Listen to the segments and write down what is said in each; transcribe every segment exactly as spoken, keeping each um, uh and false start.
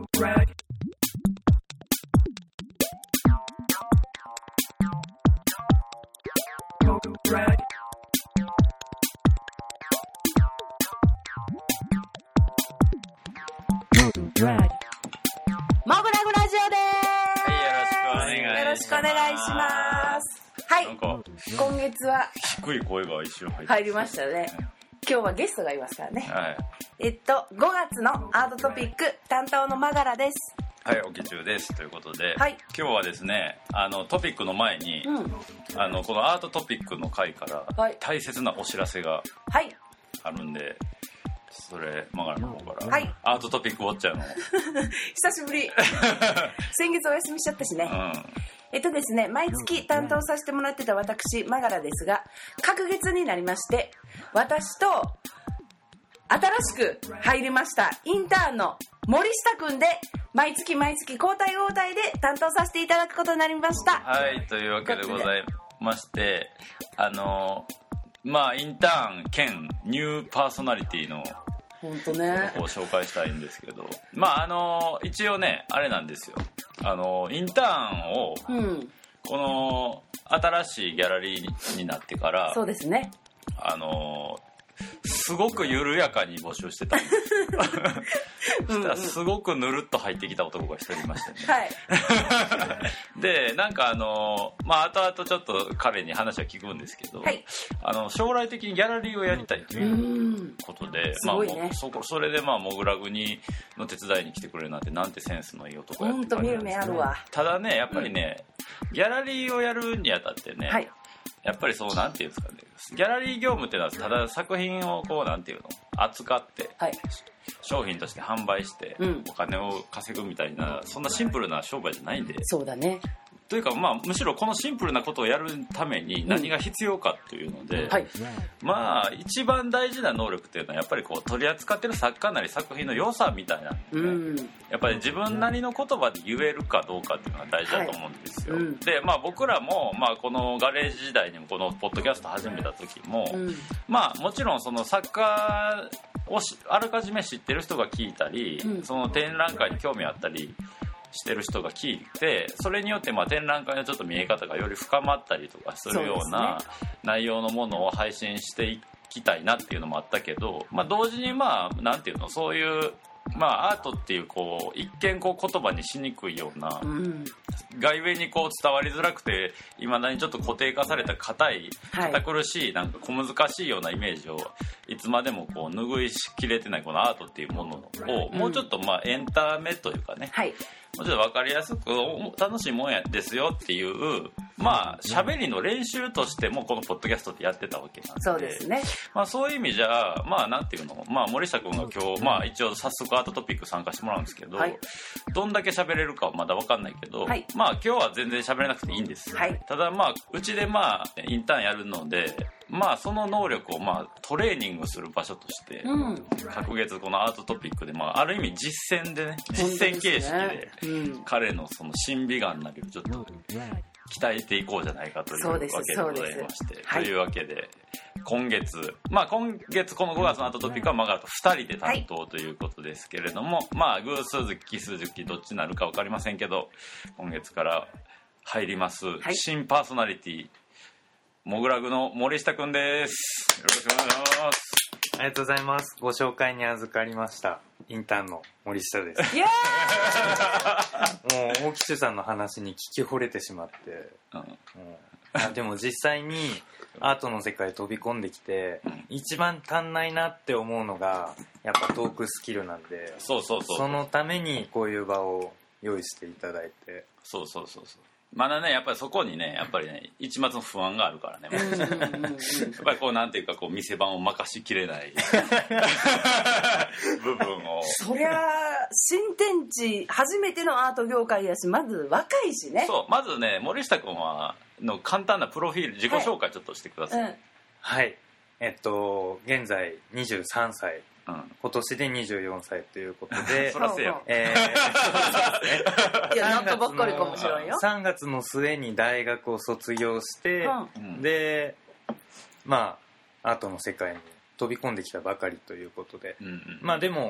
はい、今月は低い声が一瞬入って入りましたね。今日はゲストがいますからね、はい、えっとごがつのアートトピック担当のマガラです。 はい、おきちゅうですということで、 はい、 今日はですね、あのトピックの前に、うん、あのこのアートトピックの回から大切なお知らせがあるんで、はい、それマガラの方から、はい、アートトピックウォッチャーの久しぶり先月お休みしちゃったしね、うん、えっとですね、毎月担当させてもらってた私マガラですが、隔月になりまして私と新しく入りましたインターンの森下くんで毎月毎月交代交代で担当させていただくことになりました。 はい、というわけでございまして、あのまあインターン兼ニューパーソナリティの本当ねを紹介したいんですけど、まああの一応ねあれなんですよ、あのインターンを、うん、この新しいギャラリーになってからそうですね、 あのすごく緩やかに募集してたんですそしたらすごくぬるっと入ってきた男が一人いましたね、はい、でなんかあのまあ後々ちょっと彼に話は聞くんですけど、はい、あの将来的にギャラリーをやりたいということで、まあもうそこそれでまあモグラグにの手伝いに来てくれるなんてなんてセンスのいい男やって感じなんですけど、 ただねやっぱりね、うん、ギャラリーをやるにあたってね、はい、やっぱりそうなんていうんですかね、ギャラリー業務っていうのはただ作品をこうなんていうの扱って、はい、商品として販売してお金を稼ぐみたいな、うん、そんなシンプルな商売じゃないんで。 そうだね。 というか、まあ、むしろこのシンプルなことをやるために何が必要かというので、うんはい、まあ一番大事な能力っていうのはやっぱりこう取り扱ってる作家なり作品の良さみたいな、ね、うん、やっぱり自分なりの言葉で言えるかどうかっていうのが大事だと思うんですよ、はいうん、でまあ僕らも、まあ、このガレージ時代にもこのポッドキャスト始めた時も、うん、まあもちろんその作家をあらかじめ知ってる人が聞いたり、うん、その展覧会に興味あったりしてる人が聞いて、それによってまあ展覧会のちょっと見え方がより深まったりとかするような内容のものを配信していきたいなっていうのもあったけど、まあ、同時にまあなんていうの、そういうまあアートっていうこう一見こう言葉にしにくいような、うん、がゆえにこう伝わりづらくていまだにちょっと固定化された硬い堅苦しいなんか小難しいようなイメージをいつまでもこう拭いしきれてないこのアートっていうものをもうちょっとまあエンタメというかね、はい、もうちょっと分かりやすく楽しいもんやですよっていうまあ喋りの練習としてもこのポッドキャストってやってたわけなんで、 そうですね、 まあ、そういう意味じゃまあなんていうの、まあ、森下君が今日、まあ、一応早速アートトピック参加してもらうんですけど、はい、どんだけ喋れるかはまだ分かんないけど、はい、まあ今日は全然喋れなくていいんです、はい、ただまあうちでまあインターンやるのでまあその能力をまあトレーニングする場所として、うん、各月このアートトピックでまあある意味実践でね実践形式で彼のその審美眼なりをちょっと鍛えていこうじゃないかというわけでございまして、というわけで今月まあ今月このごがつのアートトピックはマガラとふたりで担当ということですけれども、まあ偶数月奇数月どっちになるか分かりませんけど今月から入ります新パーソナリティモグラグの森下くんです。よろしくお願いします。 ありがとうございます。ご紹介に預かりましたインターンの森下です。 イエーイもう大吉さんの話に聞き惚れてしまって、うんうん、あでも実際にアートの世界飛び込んできて、うん、一番足んないなって思うのがやっぱトークスキルなんで、 そうそうそう、 そのためにこういう場を用意していただいて、 そうそうそうそう、まだねやっぱりそこにねやっぱりね一抹の不安があるからねやっぱりこうなんていうかこう店番を任しきれない部分をそりゃ新天地初めてのアート業界やしまず若いしね。 そうまずね森下君はの簡単なプロフィール自己紹介ちょっとしてください。はい、うんはい、えっと現在にじゅうさんさい、うん、今年でにじゅうよんさいということでそらせよ、 えー、いやなんかばっかりかもしれんよ。 さんがつの末に大学を卒業して、うん、でまあアートの世界に飛び込んできたばかりということで、うんうん、まあでも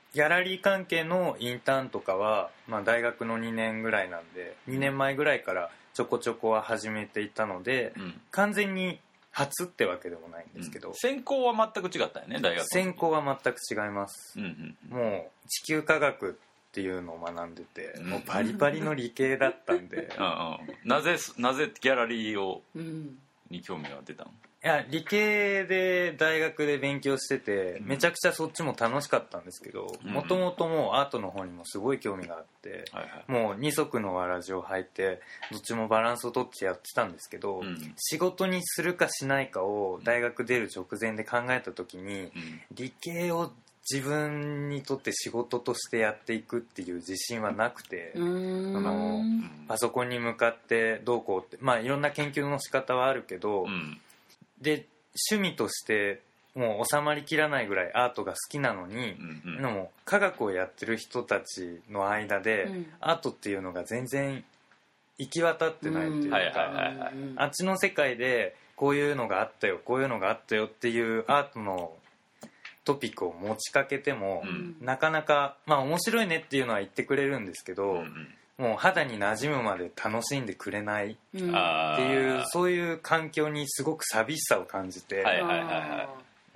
ギャラリー関係のインターンとかは、まあ、大学のにねんぐらいなんでにねんまえぐらいからちょこちょこは始めていたので、うん、完全に初ってわけでもないんですけど、うん、 専攻は全く違ったよね大学。 専攻は全く違います、うんうん、もう地球科学っていうのを学んでて、うん、もうパリパリの理系だったんでうん、うん、 なぜなぜギャラリーを、うん、に興味が出たの？ いや理系で大学で勉強しててめちゃくちゃそっちも楽しかったんですけど、もともともうアートの方にもすごい興味があって、はいはい、もう二足のわらじを履いてどっちもバランスをとってやってたんですけど、うん、仕事にするかしないかを大学出る直前で考えた時に、うん、理系を自分にとって仕事としてやっていくっていう自信はなくて、あのパソコンに向かってどうこうって、まあいろんな研究の仕方はあるけど、うん、で趣味としてもう収まりきらないぐらいアートが好きなのに、うんうん、でも科学をやってる人たちの間で、うん、アートっていうのが全然行き渡ってないっていうか、あっちの世界でこういうのがあったよこういうのがあったよっていうアートのトピックを持ちかけても、うん、なかなかまあ面白いねっていうのは言ってくれるんですけど、うんうん、もう肌に馴染むまで楽しんでくれないっていう、うん、そういう環境にすごく寂しさを感じて、はいはいはいはい、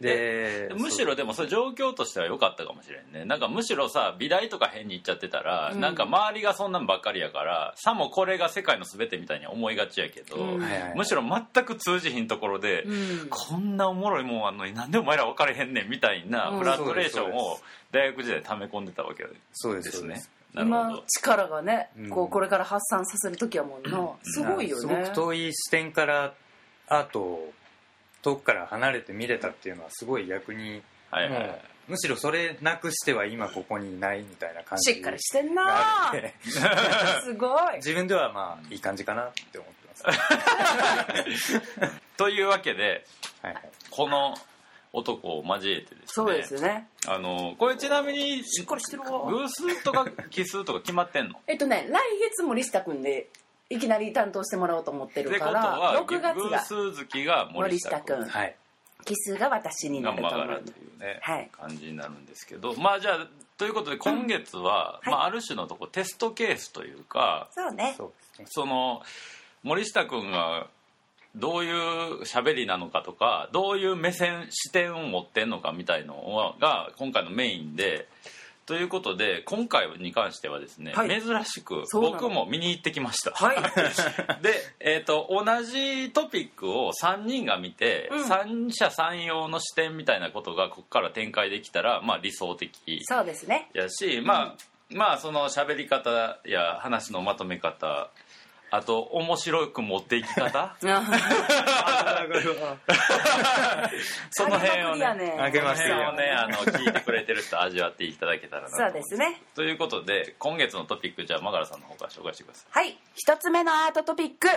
でむしろでもそれ状況としては良かったかもしれんね。なんかむしろさ美大とか変に行っちゃってたら、うん、なんか周りがそんなんばっかりやからさもこれが世界の全てみたいに思いがちやけど、うん、むしろ全く通じひんところで、うん、こんなおもろいもんあんのになんでお前ら分かれへんねんみたいなフラストレーションを大学時代溜め込んでたわけですね。 そうですそうです。 今力がね、うん、こうこれから発散させる時やもんな、うん、すごいよね。 すごく遠い視点からアートを遠くから離れて見れたっていうのはすごい逆に、はいはいはい、もうむしろそれなくしては今ここにいないみたいな感じしっかりしてんなすごい自分ではまあいい感じかなって思ってますというわけで、はいはい、この男を交えてですね、 そうですね、 あのこれちなみにしっかりしてるわ偶数とか奇数とか決まってんの？ えっとね来月森下君でいきなり担当してもらおうと思ってるからろくがつが偶数月が森下君、 はい、奇数が私になると思うというね、はい、感じになるんですけど、まあじゃあということで今月は、うん、まあ、ある種のとこテストケースというか、 そうね、 その森下君がどういう喋りなのかとかどういう目線視点を持ってんのかみたいのが今回のメインで、ということで今回に関してはですね、はい、珍しく僕も見に行ってきました、はい、で、えーと、同じトピックをさんにんが見て、うん、三者三様の視点みたいなことがここから展開できたら、まあ、理想的そうですねやし、まあ、うん、まあその喋り方や話のまとめ方、あと面白く持っていき方その辺をねあげますよね、あの聞いてくれてる人味わっていただけたらなと。 そうですね。 ということで今月のトピック、じゃあマガラさんの方から紹介してください。 はい、一つ目のアートトピック、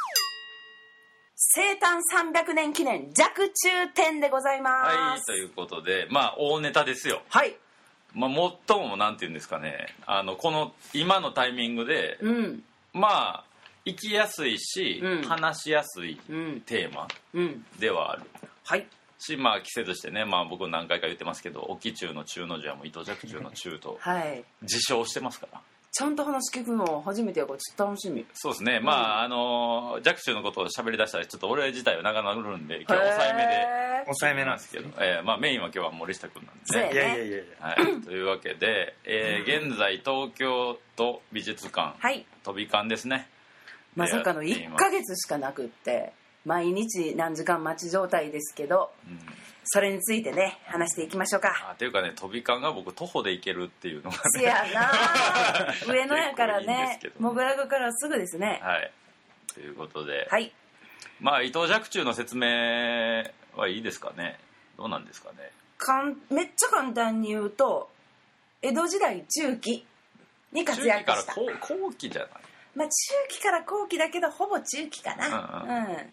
生誕さんびゃくねん記念若冲展でございます。 はい、ということでまあ大ネタですよ。 はい、 まあ、最もなんていうんですかね、あのこの今のタイミングで、うん、まあ生きやすいし、うん、話しやすいテーマではある、うん、はいし、まあ季節としてね、まあ、僕何回か言ってますけど沖中の中の字はもう伊藤若冲の中と自称してますから、はい、 ちゃんと話聞くの初めてやからちょっと楽しみ。 そうですね、うん、まああの若冲のことを喋り出したらちょっと俺自体は長なるんで今日は抑えめで抑えめなんですけど、 えーまあ、メインは今日は森下君なんで、 ね、 いやいやいやいや、 はい、というわけで、えー、現在東京都美術館、はい、飛び館ですね、 まさかのいっかげつしかなくって毎日何時間待ち状態ですけど、うん、それについてね話していきましょうか。 あっていうかね、飛び館が僕徒歩で行けるっていうのがね、 せやな上野やからねモグラグからすぐですね。 はいということで、 はい、 まあ伊藤若冲の説明はいいですかね、どうなんですかね。 かんめっちゃ簡単に言うと江戸時代中期に活躍した。 中期から後, 後期じゃない、 まあ、中期から後期だけどほぼ中期かな、うんうんうん、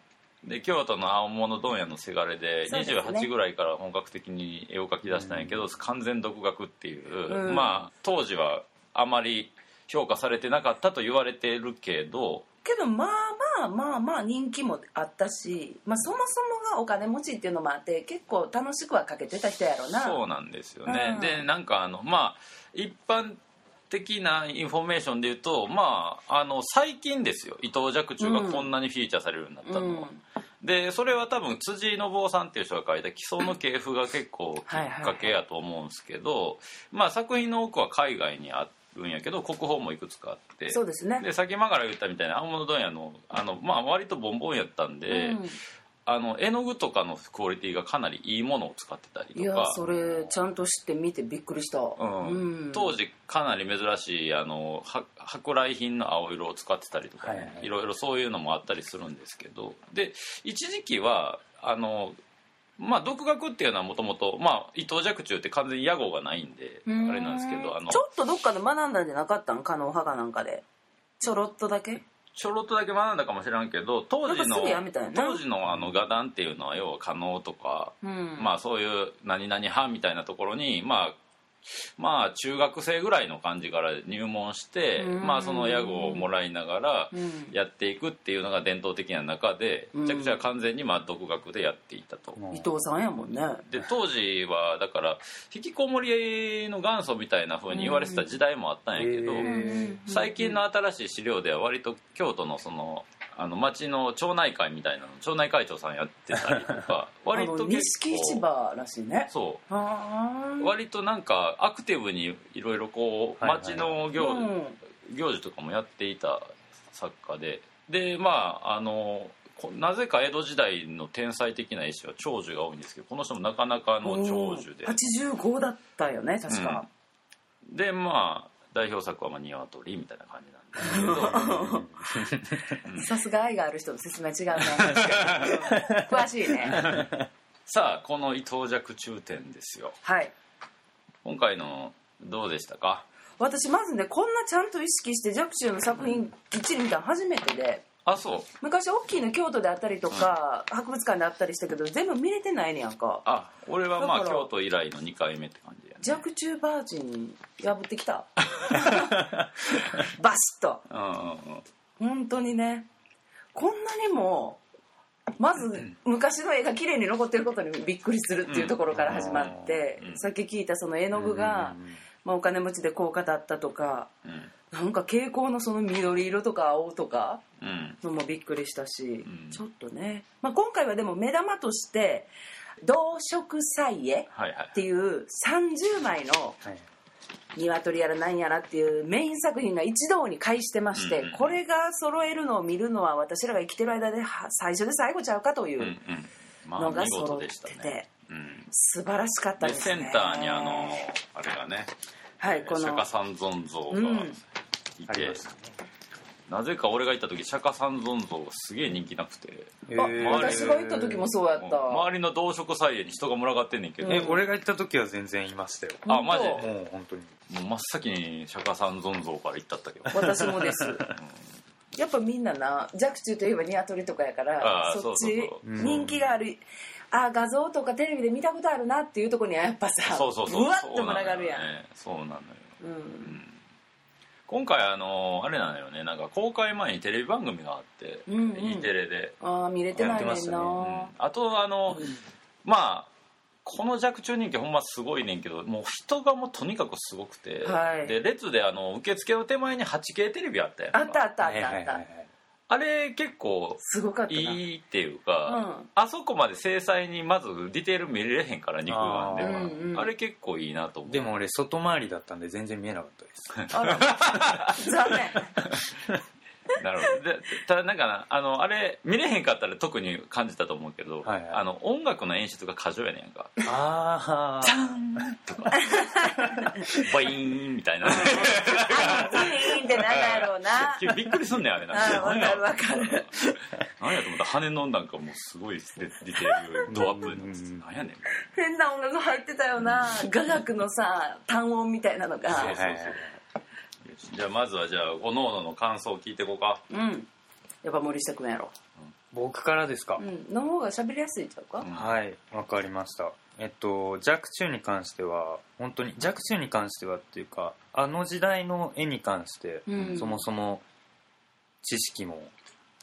で京都の青物問屋のせがれでにじゅうはちぐらいから本格的に絵を描き出したんやけど、うん、完全独学っていう、うん、まあ当時はあまり評価されてなかったと言われてるけどけどまあままあまあまあ人気もあったし、まあ、そもそもがお金持ちっていうのもあって結構楽しくはかけてた人やろな。 そうなんですよね、 うん、 でなんかあのまあ一般的なインフォメーションで言うと、まあ、あの最近ですよ、伊藤若冲がこんなにフィーチャーされるようになったのは、うん、でそれは多分辻信夫さんっていう人が書いた「基礎の系譜」が結構きっかけやと思うんですけど、はいはいはい、まあ、作品の多くは海外にあるんやけど国宝もいくつかあって、 そうですね、 で先間から言ったみたいな青物問屋のあの、まあ、割とボンボンやったんで、うん、あの絵の具とかのクオリティがかなりいいものを使ってたりとか、 いやそれちゃんと知って見てびっくりした、 うんうん、当時かなり珍しいあの舶来品の青色を使ってたりとかね、はいはい、いろいろそういうのもあったりするんですけど、で一時期はあのまあ独学っていうのはもともと伊藤若冲って完全に屋号がないんであれなんですけど、あのちょっとどっかで学んだんじゃなかったん、加納派かなんかでちょろっとだけちょろっとだけ学んだかもしれんけど、当時の当時のあの画壇っていうのは要は加納とか、うん、まあそういう何々派みたいなところにまあまあ中学生ぐらいの感じから入門して、うん、まあその屋号をもらいながらやっていくっていうのが伝統的な中で、めちゃくちゃ完全にまあ独学でやっていたと、 うん、伊藤さんやもんね。 で当時はだから引きこもりの元祖みたいな風に言われてた時代もあったんやけど、うん、最近の新しい資料では割と京都のそのあの町の町内会みたいなの町内会長さんやってたりとか割と結構錦市場らしいね。 そう割となんかアクティブにいろいろこう町の行、はいはいはい、行事とかもやっていた作家で、でまああのなぜか江戸時代の天才的な絵師は長寿が多いんですけど、この人もなかなかの長寿ではちじゅうごだったよね確か、 うん、でまあ代表作はまあ鶏みたいな感じなんですけどさすが愛がある人の説明違うな詳しいね。 さあこの伊藤若冲展ですよ。 はい、 今回のどうでしたか？ 私まずねこんなちゃんと意識して若冲の作品きっちり見たの初めてで、 あそう昔大きいの京都であったりとか、うん、博物館であったりしたけど全部見れてないねやんか。 あ俺はまあ京都以来のにかいめって感じやね。 若冲バージン破ってきたバシッと、うんうんうん、本当にねこんなにもまず昔の絵が綺麗に残ってることにびっくりするっていうところから始まって、うん、さっき聞いたその絵の具が、うんまあ、お金持ちで高価だったとか、うん、なんか蛍光のその緑色とか青とかのもびっくりしたし、うん、ちょっとね、まあ、今回はでも目玉として動植彩絵っていうさんじゅうまいの鶏やら何やらっていうメイン作品が一堂に会してまして、これが揃えるのを見るのは私らが生きてる間で最初で最後ちゃうかというのが揃ってて素晴らしかったですね。 でセンターにあのあれがね、 はい、この釈迦三尊像がいて、うんなぜか俺が行った時釈迦三尊像がすげえ人気なくて、 あ私が行った時もそうやった。 周りの動植彩絵に人が群がってんねんけど、 うん、え俺が行った時は全然いましたよ。 あマジでもう本当にもう真っ先に釈迦三尊像から行ったったけど私もです、うん、やっぱみんなな若冲といえばニワトリとかやからそっち人気がある、あ画像とかテレビで見たことあるなっていうところにはやっぱさそうそうそううわっと群がるやん。 そうなのよ、 うんうん今回あのあれなのよね、なんか公開前にテレビ番組があって、うんうん、E テレでああ見れてないねんな、ねうん、 あとあの、うん、まあこの若冲人気ほんますごいねんけどもう人がもうとにかくすごくて、はい、で列であの受付の手前に はちケー テレビあったやんか。 あったあったあったあった、はいはいはい、 あれ結構すごかったいいっていうか、うん、あそこまで精細にまずディテール見れへんから肉眼では あ,、うんうん、あれ結構いいなと思う。 でも俺外回りだったんで全然見えなかったですあら残念なるほど。でただなんかなあのあれ見れへんかったら特に感じたと思うけど、はいはい、あの音楽の演出が過剰やねんか。 ああチャンとかバイーンみたいなあのビーンってなんだろうなびっくりすんねんあれなんか。 わかるわかる何やと思ったら羽のなんかもうすごいディテールドアップになって何やねん変な音楽入ってたよな雅楽のさ単音みたいなのが。 そうそうそうじゃあまずはじゃあおのおのの感想を聞いていこうか。 うんやっぱ森下くんやろ、 うん、僕からですか、 うん、の方が喋りやすいんちゃうか、 うん、はいわかりました。えっと若冲に関しては本当に若冲に関してはっていうかあの時代の絵に関して、うん、そもそも知識も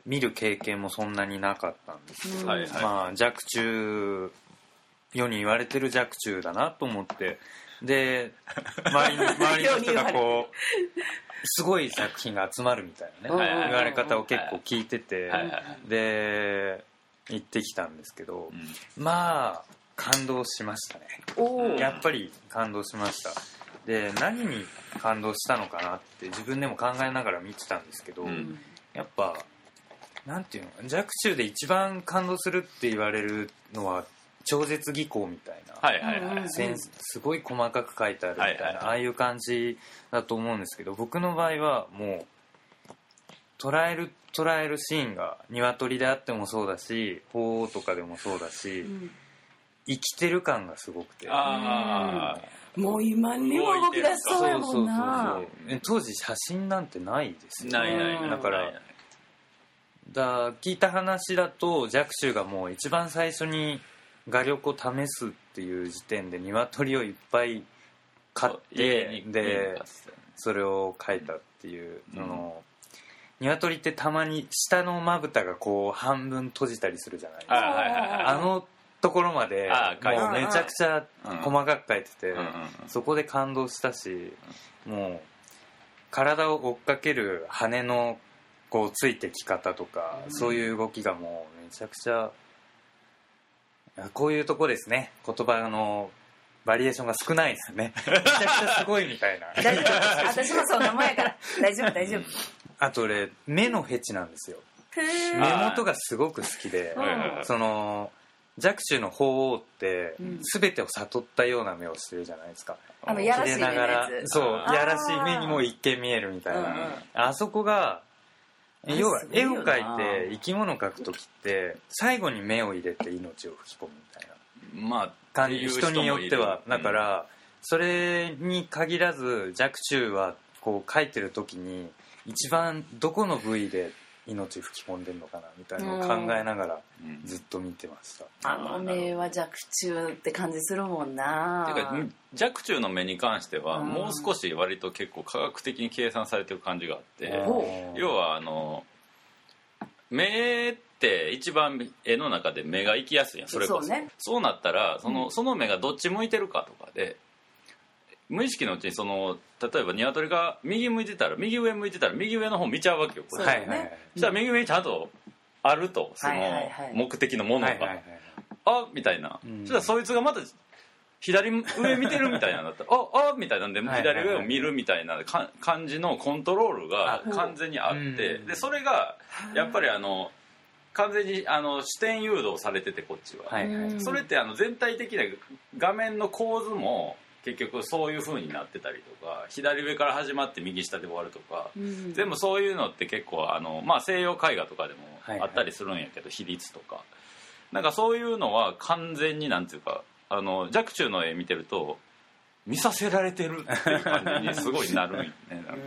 見る経験もそんなになかったんですけど、 はいはい、 まあ若冲世に言われてる若冲だなと思って、で周りの周りの人がこうすごい作品が集まるみたいなね言われ方を結構聞いてて、で行ってきたんですけど、うん、まあ感動しましたね。やっぱり感動しました。で何に感動したのかなって自分でも考えながら見てたんですけど、うん、やっぱなんていうの、若冲で一番感動するって言われるのは超絶技巧みたいな、 はいはいはい、 すごい細かく書いてあるみたいな、はいはいはい、ああいう感じだと思うんですけど、僕の場合はもう捉える捉えるシーンが鶏であってもそうだし、鳳凰とかでもそうだし、うん、生きてる感がすごくて、 あーもう今にも動き出しそうやもんな。 そうそうそうそう、当時写真なんてないですよ、 ないないない、 だからだ聞いた話だと若冲がもう一番最初に画力を試すっていう時点で鶏をいっぱい買ってでそれを描いたっていう、うん、その鶏ってたまに下のまぶたがこう半分閉じたりするじゃないですか。 あ,、はいはいはい、あのところまでもうめちゃくちゃ細かく描いてて、そこで感動したし、もう体を追っかける羽のこうついてき方とか、そういう動きがもうめちゃくちゃ、こういうとこですね、言葉のバリエーションが少ないですね。めちゃくちゃすごいみたいな。 大丈夫、私もそんなもんやから大丈夫大丈夫。 あと俺目のフェチなんですよ。目元がすごく好きで、その若冲の鳳凰って全てを悟ったような目をしてるじゃないですか。 あのやらしい目のやつ、 そうやらしい目にも一見見えるみたいな、うんうん、あそこが要は絵を描いて生き物を描くときって最後に目を入れて命を吹き込むみたいな、 まあ感じ、人によってはだから、うん、それに限らず若冲はこう描いてるときに一番どこの部位で命吹き込んでるのかなみたいなのを考えながらずっと見てました、 うん、あの目は若冲って感じするもんな。 てか若冲の目に関してはもう少し割と結構科学的に計算されてる感じがあって、要はあの目って一番絵の中で目が行きやすいやん。それこそ そうね、そうなったらその、うん、その目がどっち向いてるかとかで無意識のうちにその例えば鶏が右向いてたら右上向いてたら右上の方見ちゃうわけよ。これはいはいはい、 そしたら右上にちゃんとあると、その目的のものが、はいはいはい、あみたいな、うん、そしたらそいつがまた左上見てるみたいなんだったらああみたいなんで左上を見るみたいな感じのコントロールが完全にあって、でそれがやっぱりあの完全にあの視点誘導されててこっちは、はいはい、それってあの全体的な画面の構図も結局そういう風になってたりとか、左上から始まって右下で終わるとか、うん、全部そういうのって結構あの、まあ、西洋絵画とかでもあったりするんやけど、はいはい、比率とかなんかそういうのは完全になんていうかあの若冲の絵見てると見させられてるっていう感じにすごいなるんよね。なんか、うん、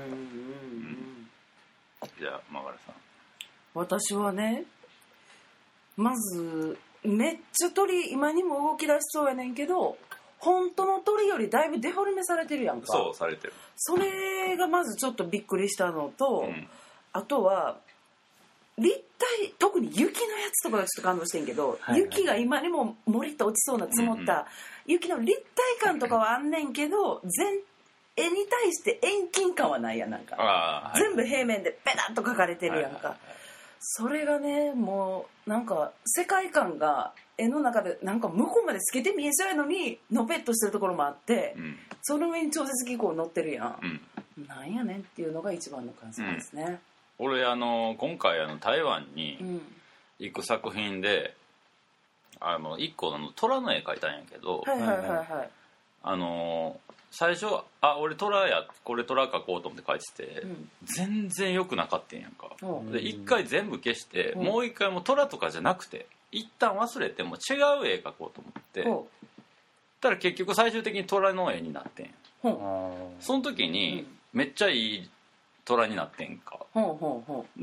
じゃあマガラさん。 私はね、まずめっちゃ鳥今にも動き出しそうやねんけど本当の鳥よりだいぶデフォルメされてるやんか。 そうされてる。 それがまずちょっとびっくりしたのと、うん、あとは立体、特に雪のやつとかがちょっと感動してんけど、はいはい、雪が今にももりっと落ちそうな積もった、うんうん、雪の立体感とかはあんねんけど全絵に対して遠近感はないやん。なんか、はい、全部平面でペタッと描かれてるやんか、はいはいはい、それがねもうなんか世界観が絵の中でなんか向こうまで透けて見えそうやのにのぺっとしてるところもあって、うん、その上に超絶技巧乗ってるやん、うん、なんやねんっていうのが一番の感想ですね、 うん、俺あの今回あの台湾に行く作品で、うん、あのいっこの虎の絵描いたんやけど、 はいはいはいはい、 あの最初あ俺虎やこれ虎描こうと思って描いてて、うん、全然良くなかったんやんか、うん、で一回全部消して、うん、もう一回も虎とかじゃなくて一旦忘れても違う絵描こうと思って、うん、たら結局最終的に虎の絵になってん、うん、その時にめっちゃいい虎になってんか、うん、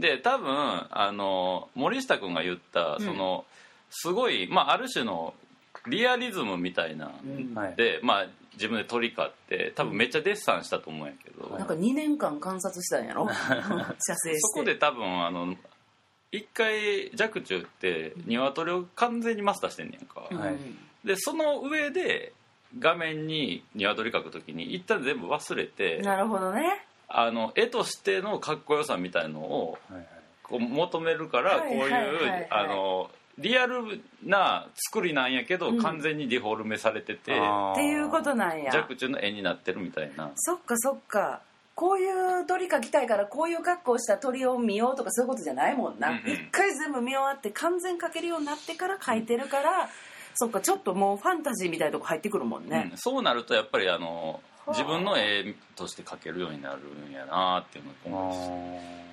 で多分あの森下君が言ったその、うん、すごい、まあ、ある種のリアリズムみたいな、うん、で、まあ自分で鳥飼って多分めっちゃデッサンしたと思うんやけど、 なんかにねんかん観察したんやろ写生してそこで多分あの一回若冲って鶏を完全にマスターしてんねんか、はい、でその上で画面に鶏描くときに一旦全部忘れて、 なるほどね、 あの絵としてのかっこよさみたいのをこう求めるから、こういうあのリアルな作りなんやけど、うん、完全にディフォルメされててっていうことなんや、 若冲の絵になってるみたいな。 そっかそっか、こういう鳥描きたいからこういう格好した鳥を見ようとかそういうことじゃないもんな、うんうん、一回全部見終わって完全描けるようになってから描いてるから、うん、そっか、ちょっともうファンタジーみたいなとこ入ってくるもんね、 うん、そうなるとやっぱりあの自分の絵として描けるようになるんやなっていうのを思います、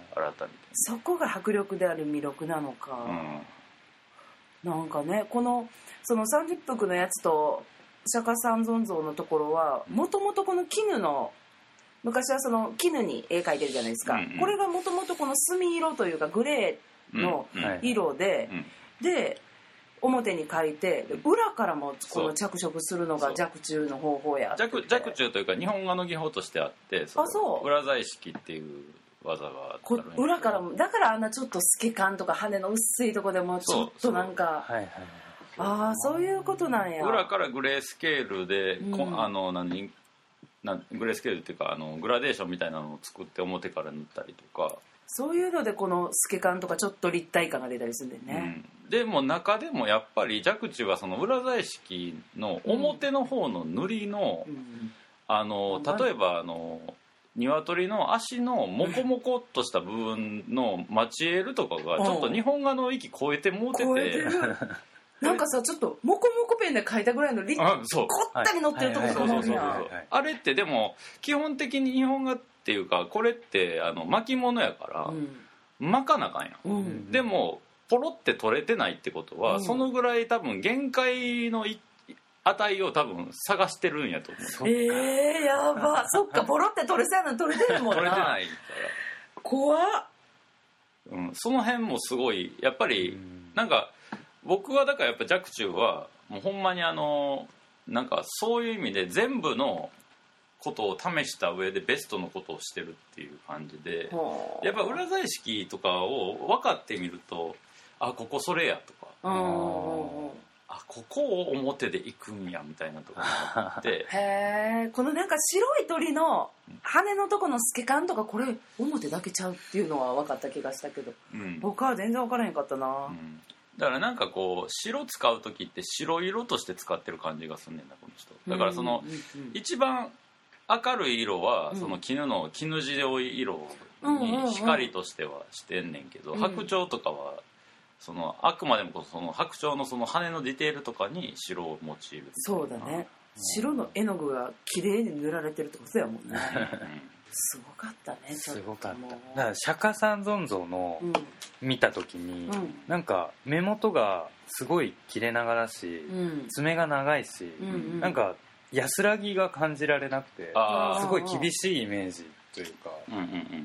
改めて。 そこが迫力である魅力なのか、うん、なんかね、このそのさんじゅっぷくのやつと釈迦三尊像のところはもともとこの絹の、昔はその絹に絵描いてるじゃないですか、うんうん、これがもともとこの墨色というかグレーの色で、うんうん、で表に描いて裏からもこの着色するのが若冲の方法やって。 若冲というか日本画の技法としてあって、 そあそう裏彩色っていう技があったら、ね、 裏からもだからあんなちょっと透け感とか羽の薄いとこでもちょっとなんか、はいはい、ああそういうことなんや。 裏からグレースケールで、うん、あの何なグレースケールっていうかあのグラデーションみたいなのを作って表から塗ったりとか、 そういうのでこの透け感とかちょっと立体感が出たりするんだよね、 うん、でも中でもやっぱり若冲はその裏彩色の表の方の塗りの、うん、あの例えばあの鶏の足のモコモコっとした部分のマチエールとかがちょっと日本画の域超えてもうてて、 なんかさちょっとモコモコペンで描いたぐらいのリッこったり乗ってるところがあるやん。 あれってでも基本的に日本画っていうかこれってあの巻物やから、うん、巻かなあかんやん、うん、でもポロって取れてないってことは、うん、そのぐらい多分限界の値を多分探してるんやと思う。 えーやばそっか、ポロって取れそうやの取れてるもんな。 取れてないから怖っ、 うん、その辺もすごいやっぱり、うん、なんか僕はだからやっぱ若冲はもうほんまにあのなんかそういう意味で全部のことを試した上でベストのことをしてるっていう感じで、やっぱ裏彩色とかを分かってみると、あここそれやとか、あここを表で行くんやみたいなところがあってへえ、このなんか白い鳥の羽のとこの透け感とかこれ表だけちゃうっていうのは分かった気がしたけど、うん、僕は全然分からへんかったな、うん、 だからなんかこう白使う時って白色として使ってる感じがすんねんなこの人だからその、うんうんうん、一番明るい色はその絹の絹白い色に光としてはしてんねんけど、うんうんうん、白鳥とかはそのあくまでもその白鳥のその羽のディテールとかに白を用いる。 そうだね、白の絵の具が綺麗に塗られてるってことやもんねすごかったね。ちょっとすごかった。だから釈迦三尊像の見た時に、うん、なんか目元がすごい切れ長だし、うん、爪が長いし、うんうん、なんか安らぎが感じられなくて、すごい厳しいイメージというか、うんうんうん、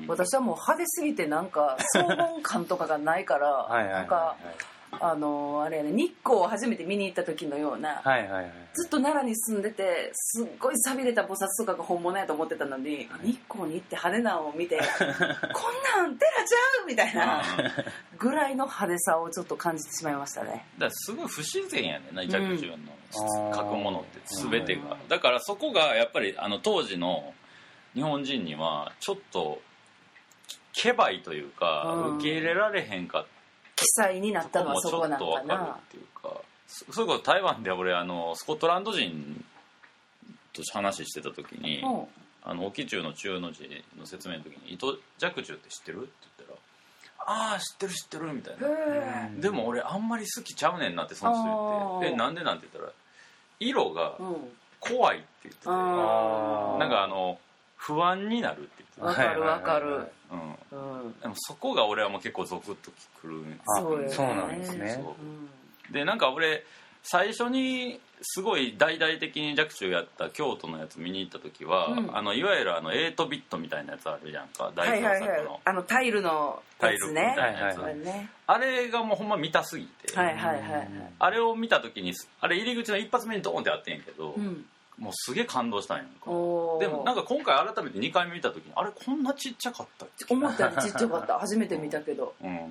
私はもう派手すぎてなんか荘厳感とかがないからなんかあのあれやね、日光を初めて見に行った時のような、はいはいはい、ずっと奈良に住んでてすっごい寂れた菩薩とかが本物やと思ってたのに、はい、日光に行って派手なのを見てこんなんテラちゃうみたいなぐらいの派手さをちょっと感じてしまいましたね。 だからすごい不自然やねんな若冲の描くものって全てが、だからそこがやっぱりあの当時の日本人にはちょっとけばいというか受け入れられへんかった記載になったのはそこなんかな。ちょっと分かるっていうか、 それこそ台湾で俺あのスコットランド人と話してた時に、うん、あの沖中の中の字の説明の時に「伊藤若冲って知ってる?」って言ったら「ああ知ってる知ってる」みたいな「でも俺あんまり好きちゃうねんな」ってその人言って「えなんで?」なんて言ったら「色が怖い」って言ってて、うん、なんかあの不安になるって言ってた。 わかるわかる。 うん、でもそこが俺はもう結構ゾクッとくるんです。 そう、ね、そうなんですね。 でなんか俺最初にすごい大々的に若冲やった京都のやつ見に行った時は、うん、あのいわゆるあのエイトビットみたいなやつあるじゃんか、大創作の、はいはいはい、 あのタイルのやつね、 タイルみたいなやつ、はいはいはい、あれがもうほんま見たすぎて、 はいはいはいはい、 あれを見た時にあれ入り口の一発目にドーンってあってんけど、うん、もうすげえ感動したんやんか。でもなんか今回改めてにかいめ見た時にあれこんなちっちゃかったっけ、 思ったよりちっちゃかった初めて見たけど、うん、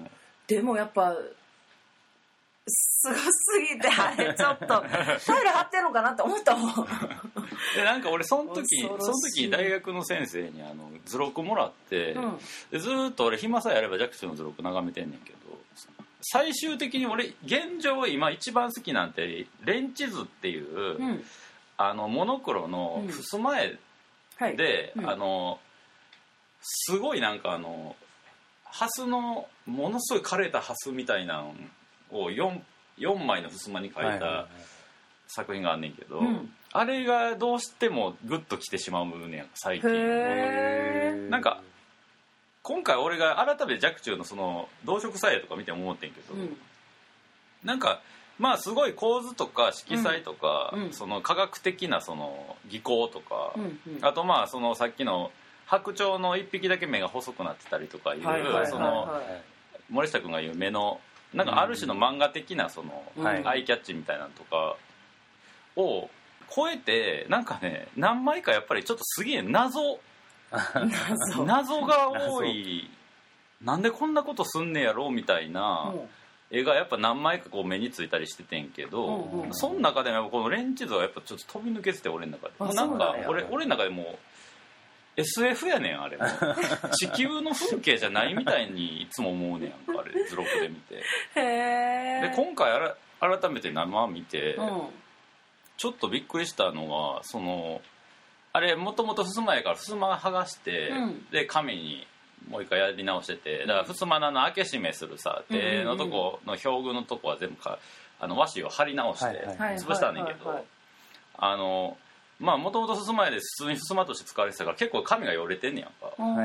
でもやっぱすごすぎてあれちょっとタイル張ってんのかなって思ったもんでなんか俺その時その時大学の先生にあの図録もらって、うん、でずっと俺暇さえあれば若冲の図録眺めてんねんけど、最終的に俺現状今一番好きなんてレンチ図っていう、うん、あのモノクロの襖絵で、うんはいうん、あのすごいなんかあのハスのものすごい枯れたハスみたいなのを 4, よんまいの襖に描いた作品があんねんけど、はいはいはい、あれがどうしてもグッときてしまうねん最近。なんか今回俺が改めて若冲のその動植彩絵とか見て思ってんけど、うん、なんかまあすごい構図とか色彩とか、うん、その科学的なその技巧とか、うんうん、あとまあそのさっきの白鳥の一匹だけ目が細くなってたりとかいう、はいはいはいはい、その森下君が言う目のなんかある種の漫画的なその、うん、アイキャッチみたいなのとかを超えてなんかね何枚かやっぱりちょっとすげえ謎謎, 謎が多いなんでこんなことすんねやろみたいな絵がやっぱ何枚かこう目についたりしててんけど、うんうん、その中でもやっぱこのレンチ図はやっぱちょっと飛び抜けてて俺の中でもうなんか 俺, 俺の中でもう エスエフ やねんあれも地球の風景じゃないみたいにいつも思うねんあれ図録で見てへで今回あら改めて生見て、うん、ちょっとびっくりしたのはそのあれもともと襖やから襖剥がして、うん、で紙にもう一回やり直しててだから襖の開け閉めするさ手のとこの表具のとこは全部かあの和紙を貼り直して潰したんねんけどあのまあもともと襖絵で普通に襖として使われてたから結構紙がよれてんねやんか、はい、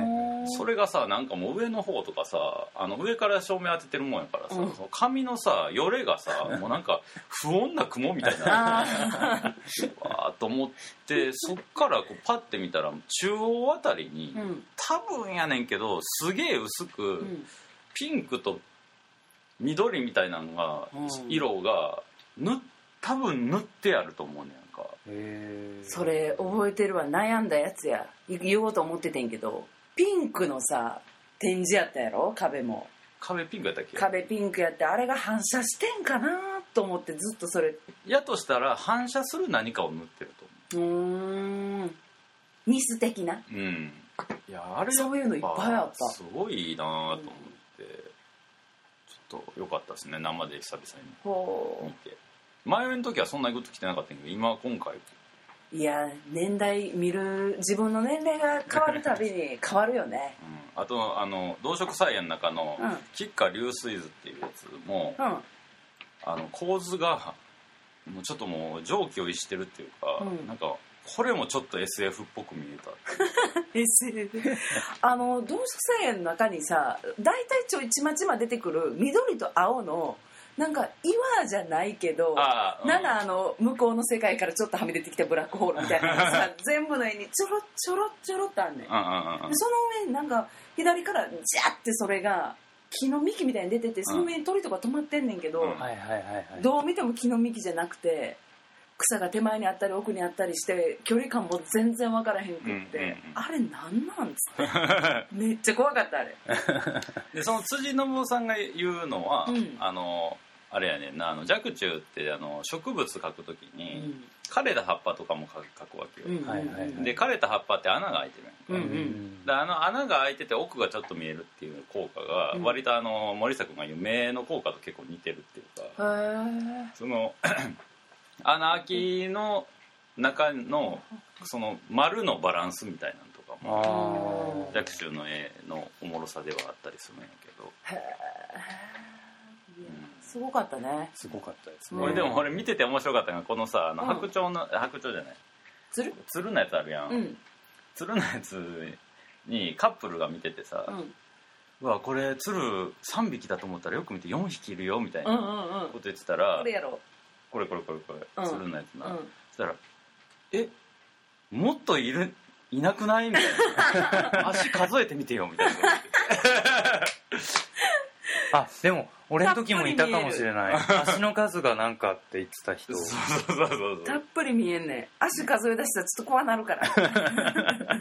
それがさなんかもう上の方とかさあの上から照明当ててるもんやからさ、うん、その紙のさよれがさもうなんか不穏な雲みたいなわーと思ってそっからこうパッて見たら中央あたりに、うん、多分やねんけどすげえ薄く、うん、ピンクと緑みたいなのが、うん、色がぬ多分塗ってあると思うねんへそれ覚えてるわ悩んだやつや言おうと思っててんけどピンクのさ展示やったやろ壁も壁ピンクやったっけ壁ピンクやってあれが反射してんかなと思ってずっとそれやとしたら反射する何かを塗ってると思ううーんニス的なうんいやあれそういうのいっぱいあったすごいなと思って、うん、ちょっと良かったですね生で久々に見て前の時はそんなにグッと来てなかったんだけど今今回いや年代見る自分の年齢が変わるたびに変わるよね、 うん、あとあの動植彩絵の中の吉川流水図っていうやつも、うん、あの構図がもうちょっともう常軌を逸してるっていうか、うん、なんかこれもちょっと エスエフ っぽく見えたエスエフ あの動植彩絵の中にさ大体ちょいちまちま出てくる緑と青のなんか岩じゃないけどあ、うん、ななあの向こうの世界からちょっとはみ出てきたブラックホールみたいなのがさ全部の絵にちょろちょろちょろってあんねん、うんうんうん、でその上になんか左からジャッてそれが木の幹みたいに出ててその上に鳥とか止まってんねんけど、うん、どう見ても木の幹じゃなくて草が手前にあったり奥にあったりして距離感も全然分からへんくって、うんうんうん、あれなんなんつってめっちゃ怖かったあれでその辻信夫さんが言うのは、うん、あのあれやねんなあの若冲ってあの植物描くときに、うん、枯れた葉っぱとかも描くわけよ、うんはいはいはい、で枯れた葉っぱって穴が開いてるやんか、うんうん、であの穴が開いてて奥がちょっと見えるっていう効果が、うん、割とあの森下君が言う目の効果と結構似てるっていうかその穴開きの中のその丸のバランスみたいなのとかも若冲の絵のおもろさではあったりするんやけどへー、うん、すごかったねすごかったですね俺でも俺見てて面白かったのがこのさあの白鳥の、うん、白鳥じゃないつるつるのやつあるやん、うん、つるのやつにカップルが見ててさ、うんうわこれ鶴さんびきだと思ったらよく見てよんひきいるよみたいなこと言ってたら、 これやろこれこれこれこれ、うん、鶴のやつな、うん、そしたらえもっといるいなくないみたいな足数えてみてよみたいなあでも俺の時もいたかもしれない足の数がなんかって言ってた人そうそうそうそうたっぷり見えんねん足数え出したらちょっと怖なるから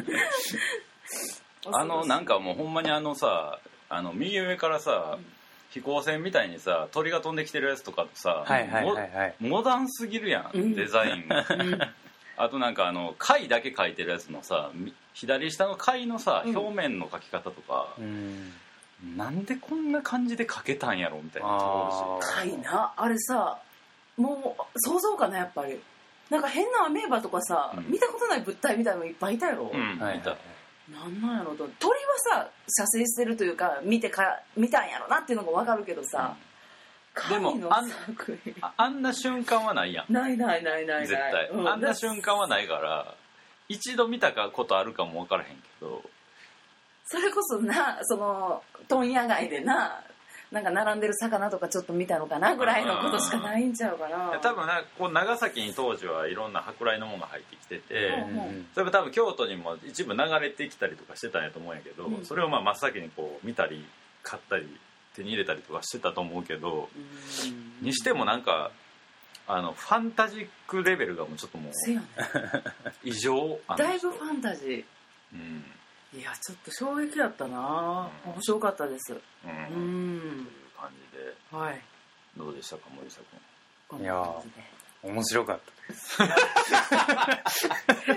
あのなんかもうほんまにあのさあの右上からさ、うん、 飛行船みたいにさ鳥が飛んできてるやつとかさ、 はいはいはいはい、 モダンすぎるやん、うん、デザインが、うん、あとなんかあの貝だけ描いてるやつのさ左下の貝のさ、うん、表面の描き方とか、うん、なんでこんな感じで描けたんやろみたいな貝なあれさもう想像かなやっぱりなんか変なアメーバとかさ、うん、見たことない物体みたいなのいっぱいいたやろ、うん、はい、いたなんなんやろと鳥はさ写生してるというか見てか見たんやろなっていうのが分かるけどさ、 うん、でもあんあんな瞬間はないやんないないないないない絶対、うん、あんな瞬間はないから一度見たことあるかも分からへんけどそれこそなその問屋街でななんか並んでる魚とかちょっと見たのかなぐらいのことしかないんちゃうかな。 多分なこう長崎に当時はいろんな舶来のものが入ってきてて、うんうん、それも多分京都にも一部流れてきたりとかしてたんやと思うんやけど、うん、それをまあ真っ先にこう見たり買ったり手に入れたりとかしてたと思うけど、うん、にしてもなんかあのファンタジックレベルがもうちょっともう異常だいぶファンタジー、うんいやちょっと衝撃だったな、うん、面白かったですうん、 うん、という感じで、はい、どうでしたか森下君いや面白かったです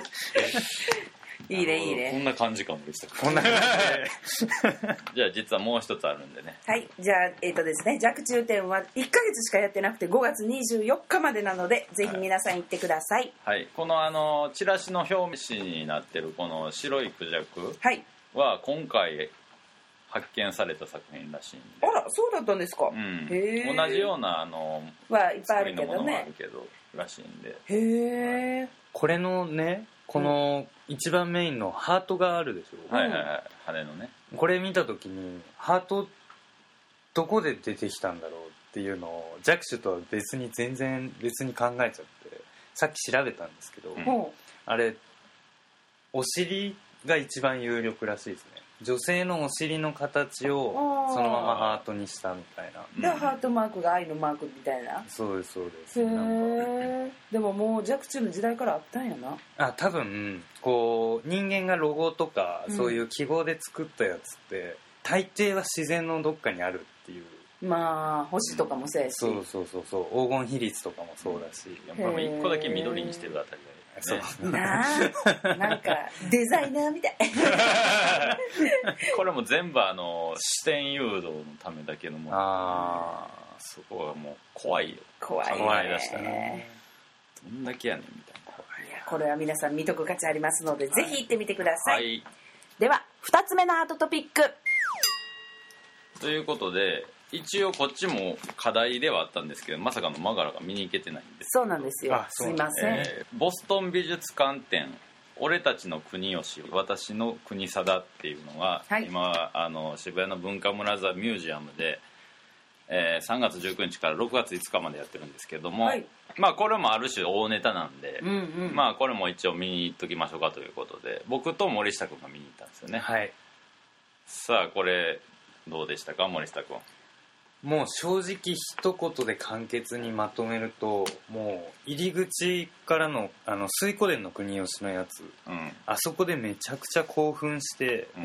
いいねいいねこんな感じか森下君こんな感じじゃあ実はもう一つあるんでねはいじゃあえっ、ー、とですね弱中展はいっかげつしかやってなくてごがつにじゅうよっかまでなのでぜひ皆さん行ってくださいはい、はい、このあのチラシの表紙になってるこの白いクジャクは今回発見された作品らしいんであらそうだったんですか、 うん、へ同じようなあのはいっぱいあるけどねあるけどらしいんでへえこれのねこの一番メインのハートがあるでしょ、 はいはいはい羽のねこれ見た時にハートどこで出てきたんだろうっていうのを弱視とは別に全然別に考えちゃってさっき調べたんですけど、うん、あれお尻が一番有力らしいですね女性のお尻の形をそのままハートにしたみたいなでハートマークが愛のマークみたいなそうですそうですへえでももう弱中の時代からあったんやなあ多分こう人間がロゴとかそういう記号で作ったやつって、うん、大抵は自然のどっかにあるっていうまあ星とかもそうやし、 うん、そうそうそうそう黄金比率とかもそうだしやっぱ一個だけ緑にしてるあたりがそうなあなんかデザイナーみたいこれも全部あの視点誘導のためだけのものあそこはもう怖いよ怖いね怖いだしたらどんだけやねんみたいな怖いいやこれは皆さん見とく価値ありますので、はい、ぜひ行ってみてください、はい、ではふたつめのアートトピックということで一応こっちも課題ではあったんですけどまさかのマガラが見に行けてないんですそうなんですよすいません、 えー、ボストン美術館展俺たちの国吉私の国定っていうのが、はい、今あの渋谷の文化村座ミュージアムで、えー、さんがつじゅうくにちからろくがついつかまでやってるんですけども、はい、まあこれもある種大ネタなんで、うんうん、まあこれも一応見に行っときましょうかということで僕と森下君が見に行ったんですよね、 はい、 さあこれどうでしたか森下君もう正直一言で簡潔にまとめるともう入り口からのあの水湖殿の国吉のやつ、うん、あそこでめちゃくちゃ興奮して、うん、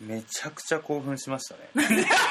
めちゃくちゃ興奮しましたね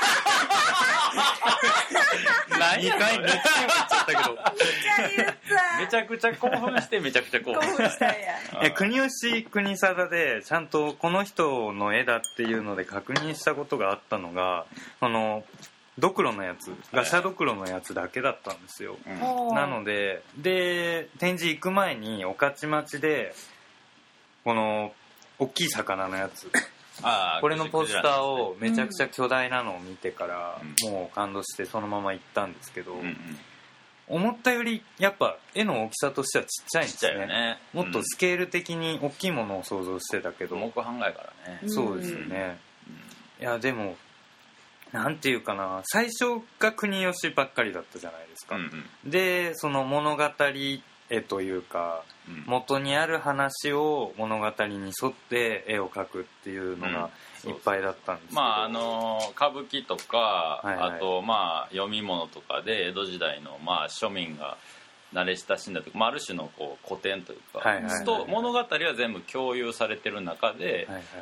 にかいめっちゃ言っちゃったけどめちゃくちゃ興奮してめちゃくちゃ興奮したんやいや国吉国定でちゃんとこの人の絵だっていうので確認したことがあったのがそのドクロのやつガシャドクロのやつだけだったんですよ、うん、なのでで展示行く前に御徒町でこの大きい魚のやつあこれのポスターをめちゃくちゃ巨大なのを見てからもう感動してそのまま行ったんですけど、うんうん、思ったよりやっぱ絵の大きさとしてはちっちゃいんですね、ねうん、もっとスケール的に大きいものを想像してたけど木版画やからねそうですよね、うん、いやでもなんていうかな最初が国吉ばっかりだったじゃないですか、うんうん、でその物語絵というか、うん、元にある話を物語に沿って絵を描くっていうのがいっぱいだったんですけど、 まああの歌舞伎とか、はいはい、あとまあ読み物とかで江戸時代のまあ庶民が慣れ親しんだというか、まあ、ある種のこう古典というか、はいはいはいはい、物語は全部共有されてる中で、はいはい、あ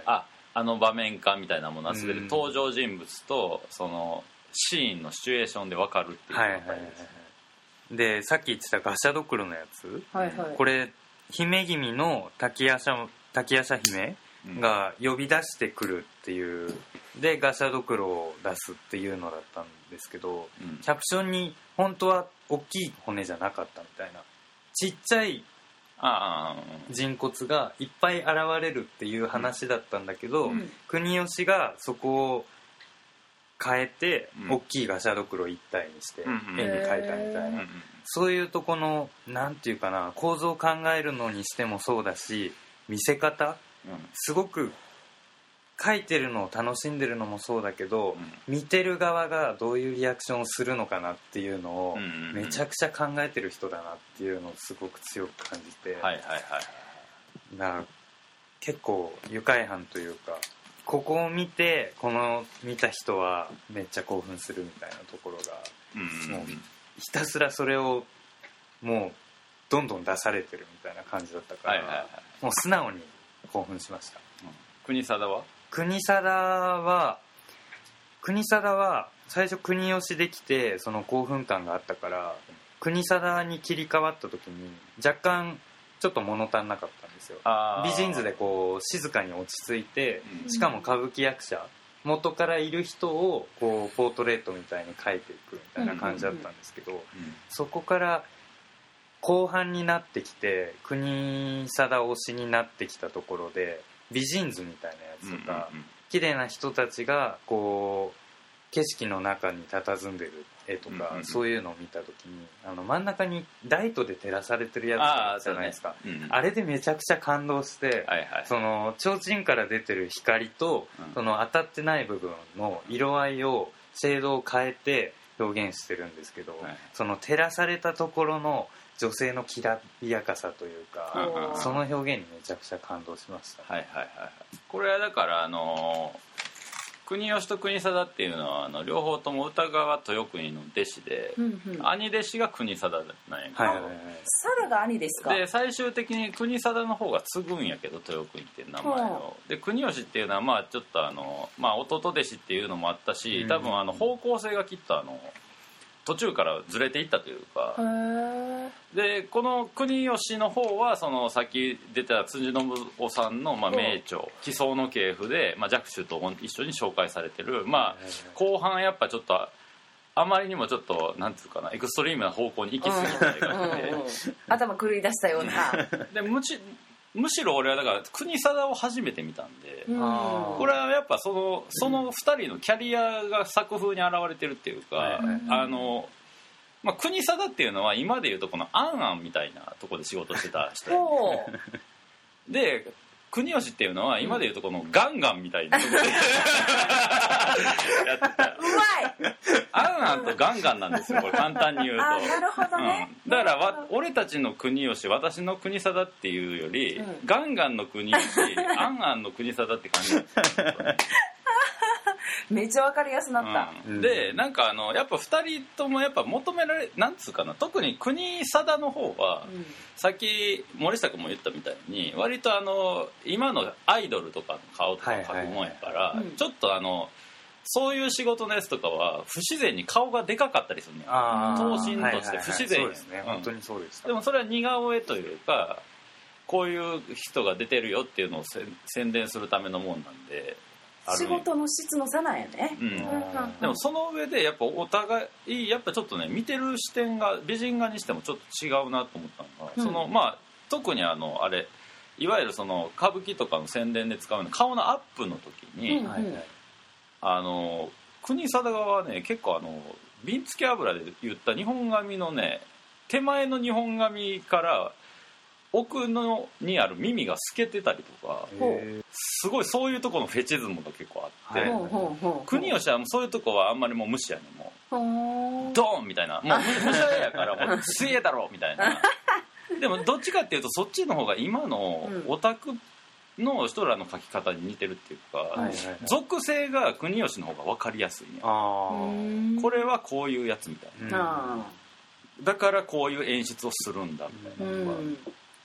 あの場面感みたいなものは全て登場人物とそのシーンのシチュエーションで分かるっていうのが、はいはいはい、 でさっき言ってたガシャドクロのやつ、 はいはい、 これ姫君の滝夜叉滝夜叉姫が呼び出してくるっていうでガシャドクロを出すっていうのだったんですけど、うん、キャプションに本当は大きい骨じゃなかったみたいな、ちっちゃい人骨がいっぱい現れるっていう話だったんだけど、うん、国吉がそこを変えて、うん、大きいガシャドクロ一体にして絵に描いたみたいな、うん、そういうとこのなんていうかな、構造を考えるのにしてもそうだし、見せ方、うん、すごく描いてるのを楽しんでるのもそうだけど、うん、見てる側がどういうリアクションをするのかなっていうのをめちゃくちゃ考えてる人だなっていうのをすごく強く感じて、 はいはいはい、 だから結構愉快犯というか、ここを見てこの見た人はめっちゃ興奮するみたいなところが、うん、もうひたすらそれをもうどんどん出されてるみたいな感じだったから、はいはいはい、もう素直に興奮しました。 うん、国貞は国貞は国貞は最初国吉できてその興奮感があったから、国貞に切り替わった時に若干ちょっと物足んなかったんですよ。美人図でこう静かに落ち着いて、しかも歌舞伎役者元からいる人をこうポートレートみたいに描いていくみたいな感じだったんですけど、そこから後半になってきて国貞推しになってきたところで美人図みたいなやつとか、うんうんうん、綺麗な人たちがこう景色の中に佇んでる絵とか、うんうんうん、そういうのを見た時にあの真ん中にライトで照らされてるやつじゃないですか。 あ,、ねうんうん、あれでめちゃくちゃ感動して、はいはい、その提灯から出てる光と、うん、その当たってない部分の色合いをシェードを変えて表現してるんですけど、はい、その照らされたところの女性のきらびやかさというか、その表現にめちゃくちゃ感動しました。 はいはいはい。これはだからあの国吉と国貞っていうのはあの両方とも歌川豊国の弟子で、うんうん、兄弟子が国貞なんやけど、はいはいはい、 貞が兄ですか。 で最終的に国貞の方が継ぐんやけど、豊国っていう名前を、で国吉っていうのはまあちょっとあの、まあ、弟弟子っていうのもあったし、多分あの方向性がきっとあの途中からずれていったというか、でこの国吉の方はそのさっき出た辻信夫さんのまあ名著「奇想の系譜」で、まあ、若冲と一緒に紹介されてる、まあ、後半やっぱちょっとあまりにもちょっとなんていうかな、エクストリームな方向に行き過ぎた描きで、うんうんうん、 頭狂い出したようなでむちむしろ俺はだから国貞を初めて見たんで、うん、これはやっぱそのそのふたりのキャリアが作風に現れてるっていうか、うん、あの、まあ、国貞っていうのは今でいうとこのアンアンみたいなとこで仕事してた人で、国吉っていうのは今でいうとこのガンガンみたいなとこでやってた。 うまい。 アンアンとガンガンなんですよ、これ簡単に言うと。 あ、なるほどね、 うん、だからわ俺たちの国吉、私の国貞っていうより、うん、ガンガンの国吉、アンアンの国貞って感じなんですよ、ね、 めっちゃ分かりやすなった、 うん、でなんかあのやっぱふたりともやっぱ求められなんつうかな、特に国貞の方は、うん、さっき森下君も言ったみたいに割とあの今のアイドルとかの顔とか描くもんやから、はいはいはい、ちょっとあのそういう仕事のやつとかは不自然に顔がでかかったりするのよ、頭身として不自然、 はいはいはい、そうですね、うん、本当にそうでした。 でもそれは似顔絵というかこういう人が出てるよっていうのを宣伝するためのもんなんで、 仕事の質の差なんやね、うん、 でもその上でやっぱお互いやっぱちょっとね見てる視点が美人画にしてもちょっと違うなと思ったのが、うん、そのまあ特にあのあれいわゆるその歌舞伎とかの宣伝で使うの顔のアップの時に、うんうん、あの国貞側はね結構あの瓶付け油で言った日本髪のね手前の日本髪から奥のにある耳が透けてたりとか、すごいそういうところのフェチズムが結構あって、はい、国吉はもうそういうとこはあんまりもう無視やね、もうドーンみたいな、もう無視やからもう水泳だろみたいなでもどっちかっていうとそっちの方が今のオタクの人らの描き方に似てるっていうか、はいはいはい、属性が国吉の方が分かりやすいね。あこれはこういうやつみたいな、だからこういう演出をするんだみたいなのが、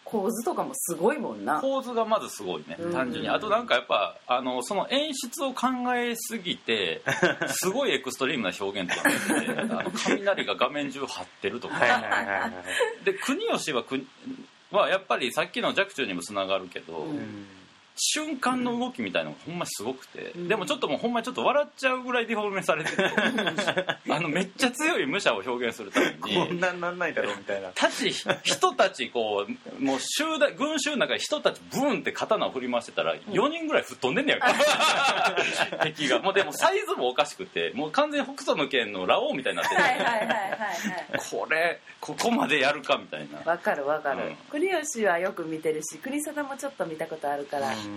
構図とかもすごいもんな。 構図がまずすごいね、単純に。あとなんかやっぱあのその演出を考えすぎてすごいエクストリームな表現とかになってあの雷が画面中張ってるとかで国吉は国はやっぱりさっきの若冲にもつながるけど、うん、瞬間の動きみたいなのがほんますごくて、うん、でもちょっともうほんまにちょっと笑っちゃうぐらいデフォルメされててあのめっちゃ強い武者を表現するためにこんなんなんないだろうみたいなたち人たちこうもう集団群衆の中で人たちブーンって刀を振り回してたらよにんぐらい吹っ飛んでんねやから敵がもうでもサイズもおかしくてもう完全に北斗の拳のラオウみたいになっててこれここまでやるかみたいな。 わかるわかる、うん、国吉はよく見てるし国定もちょっと見たことあるから、うんうん、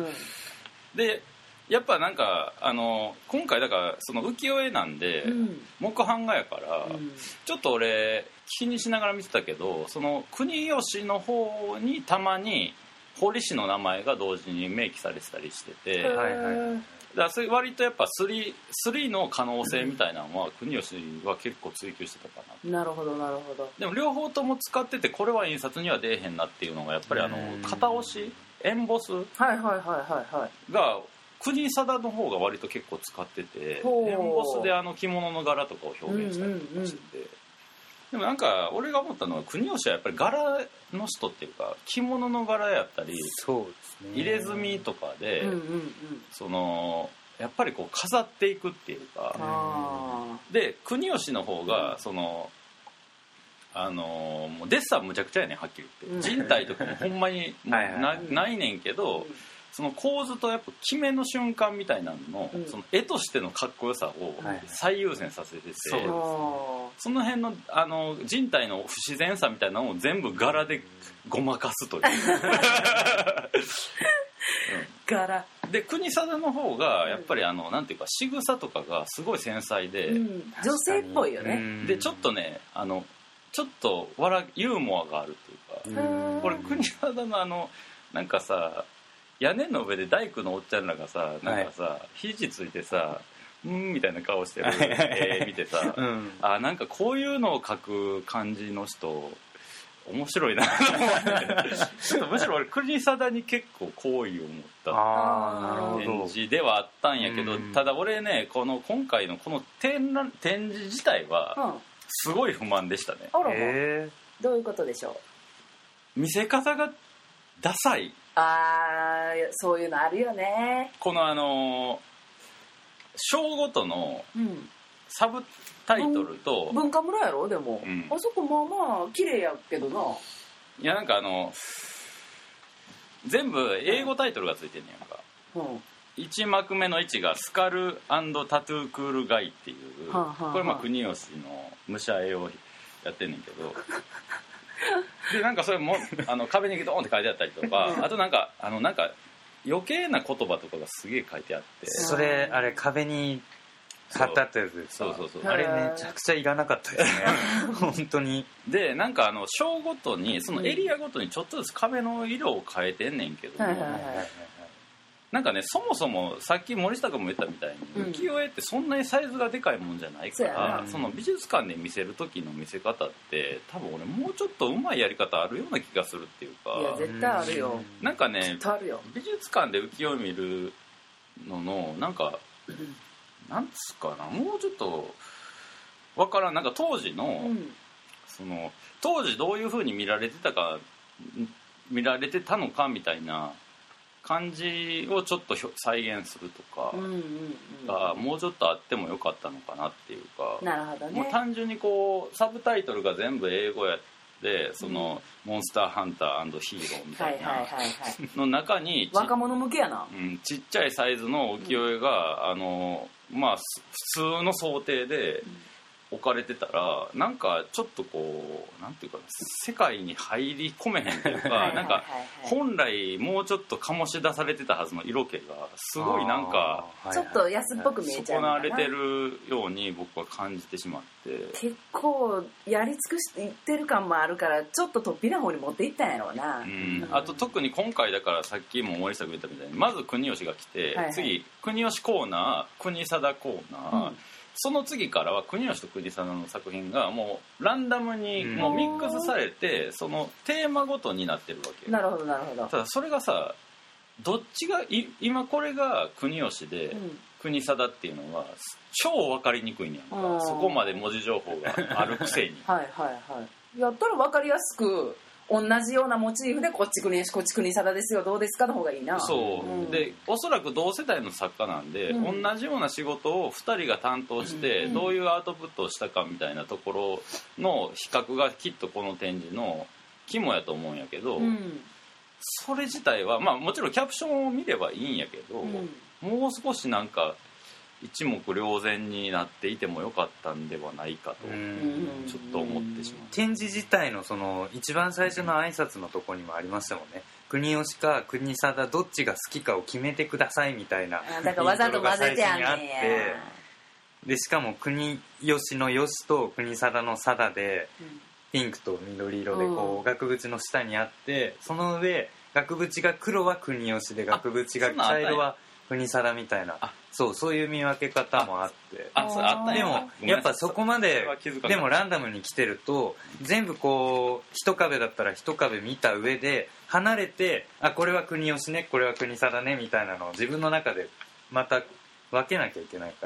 でやっぱなんかあの今回だからその浮世絵なんで、うん、木版画やから、うん、ちょっと俺気にしながら見てたけどその国吉の方にたまに堀氏の名前が同時に明記されてたりしてて、はいはい、だからそれ割とやっぱ スリー, スリーの可能性みたいなのは国吉は結構追求してたかな。 なるほどなるほど。 でも両方とも使っててこれは印刷には出えへんなっていうのがやっぱりあの型押しエンボスが国定の方が割と結構使っててエンボスであの着物の柄とかを表現したりとかしてて、うんうんうん、でもなんか俺が思ったのは国吉はやっぱり柄の人っていうか着物の柄やったりそうですね、 入れ墨とかで、うんうんうん、そのやっぱりこう飾っていくっていうか、うん、で国吉の方がそのあのもうデッサンむちゃくちゃやねんはっきり言って、うん、人体とかもほんまにもう な, はいはいはいないねんけど、うん、その構図とやっぱ決めの瞬間みたいなのの、うん、その絵としてのかっこよさを最優先させてて、はいはい、その辺 の, あの人体の不自然さみたいなのを全部柄でごまかすという、うん、 柄で国定の方がやっぱりあのなんていうか仕草とかがすごい繊細で、うん、 女性っぽいよね。 でちょっとねあのちょっと笑ユーモアがあるっていうか、これ国定のあのなんかさ屋根の上で大工のおっちゃんらがさなんかさ、はい、肘ついてさうんみたいな顔してる絵見てさ、うん、あなんかこういうのを描く感じの人面白いなちょっとむしろ俺国定に結構好意を持った展示ではあったんやけど、ただ俺ねこの今回のこの 展, 展示自体はすごい不満でしたね。 あら、えー、どういうことでしょう。見せ方がダサい。 あーそういうのあるよね。 このあの章ごとのサブタイトルと、 うん、文化村やろでも、うん、あそこまあまあ綺麗やけどな。 いやなんかあの全部英語タイトルがついてんねやんか、うん、いち幕目のいちがスカル&タトゥークールガイっていう、はあはあ、これまあ国吉の武者絵をやってんねんけどでなんかそれもあの壁にドーンって書いてあったりとかあとなんかあのなんか余計な言葉とかがすげえ書いてあって、 それあれ壁に貼ってあったやつですか。 そうそうそう、 あれめちゃくちゃいらなかったですね本当に。でなんかあの章ごとにそのエリアごとにちょっとずつ壁の色を変えてんねんけども、はいはいはい、なんかねそもそもさっき森下君も言ったみたいに浮世絵ってそんなにサイズがでかいもんじゃないから、うん、その美術館で見せる時の見せ方って多分俺もうちょっとうまいやり方あるような気がするっていうか。 いや絶対あるよ。 なんかね美術館で浮世絵見るののなんかなんつうかなもうちょっとわからんなんか当時の、うん、その当時どういう風に見られてたか見られてたのかみたいな感じをちょっと再現するとかが、うんうんうん、もうちょっとあってもよかったのかなっていうか。 なるほどね。 もう単純にこうサブタイトルが全部英語やってその、うん、モンスターハンター&ヒーローみたいなの中に若者向けやな、 うん、ちっちゃいサイズの浮世絵が、うん、あのまあ普通の想定で置かれてたらなんかちょっとこうなんていうか世界に入り込めへんというかなんか本来もうちょっと醸し出されてたはずの色気がすごいなんかちょっと安っぽく見えちゃう損なわれてるように僕は感じてしまって、 結構やり尽くしていってる感もあるからちょっと突飛な方に持っていったんやろうな、 うん、あと特に今回だからさっきも森下君言ったみたいにまず国吉が来て、はいはい、次国吉コーナー国定コーナー、うんその次からは国吉と国定の作品がもうランダムにもうミックスされて、そのテーマごとになってるわけ。 なるほどなるほど。 ただそれがさ、どっちがい今これが国吉で、うん、国定っていうのは超分かりにくいんやんか。そこまで文字情報があるくせにはいはいはい。やったら分かりやすく同じようなモチーフでこっち国吉こっち国定ですよどうですかの方がいいな。 そう、うん、でおそらく同世代の作家なんで、うん、同じような仕事をふたりが担当して、うん、どういうアウトプットをしたかみたいなところの比較がきっとこの展示の肝やと思うんやけど、うん、それ自体はまあもちろんキャプションを見ればいいんやけど、うん、もう少しなんか一目瞭然になっていてもよかったんではないかとちょっと思ってしまう。 展示自体のその一番最初の挨拶のとこにもありましたもんね。国吉か国定どっちが好きかを決めてくださいみたいなだからわざと混ぜてあんねんや。 でしかも国吉の吉と国定の定で、うん、ピンクと緑色でこう、うん、額縁の下にあって、その上額縁が黒は国吉で額縁が茶色は国定みたいな、そうそういう見分け方もあって、 あそうあったでもやっぱそこまででもランダムに来てると全部こう一壁だったら一壁見た上で離れて、あこれは国吉ねこれは国定ねみたいなのを自分の中でまた分けなきゃいけないから、